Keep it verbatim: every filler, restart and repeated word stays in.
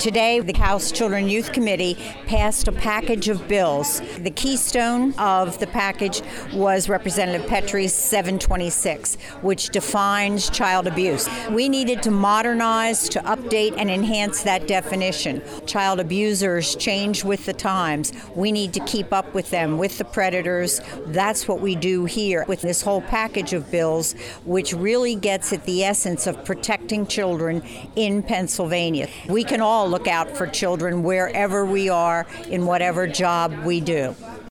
Today, the House Children and Youth Committee passed a package of bills. The keystone of the package was Representative Petrie's seven twenty-six, which defines child abuse. We needed to modernize, to update, and enhance that definition. Child abusers change with the times. We need to keep up with them, with the predators. That's what we do here with this whole package of bills, which really gets at the essence of protecting children in Pennsylvania. We can all look out for children wherever we are, in whatever job we do.